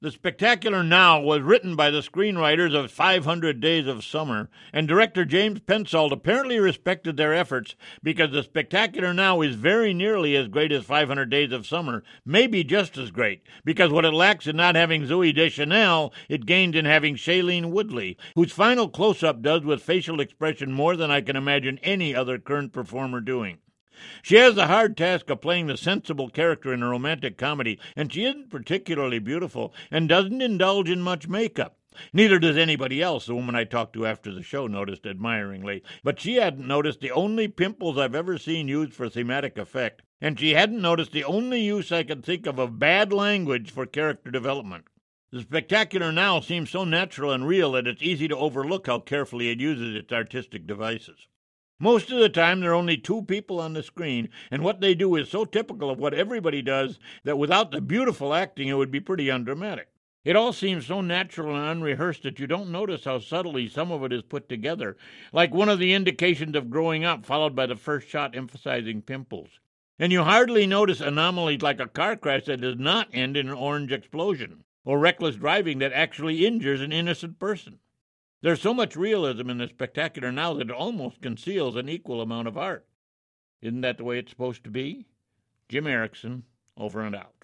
The Spectacular Now was written by the screenwriters of 500 Days of Summer, and director James Pensold apparently respected their efforts because The Spectacular Now is very nearly as great as 500 Days of Summer, maybe just as great, because what it lacks in not having Zooey Deschanel, it gained in having Shailene Woodley, whose final close-up does with facial expression more than I can imagine any other current performer doing. She has the hard task of playing the sensible character in a romantic comedy, and she isn't particularly beautiful and doesn't indulge in much makeup. Neither does anybody else, the woman I talked to after the show noticed admiringly. But she hadn't noticed the only pimples I've ever seen used for thematic effect, and she hadn't noticed the only use I could think of bad language for character development. The Spectacular Now seems so natural and real that it's easy to overlook how carefully it uses its artistic devices. Most of the time, there are only two people on the screen, and what they do is so typical of what everybody does that without the beautiful acting, it would be pretty undramatic. It all seems so natural and unrehearsed that you don't notice how subtly some of it is put together, like one of the indications of growing up, followed by the first shot emphasizing pimples. And you hardly notice anomalies like a car crash that does not end in an orange explosion, or reckless driving that actually injures an innocent person. There's so much realism in The Spectacular Now that it almost conceals an equal amount of art. Isn't that the way it's supposed to be? Jim Erickson, over and out.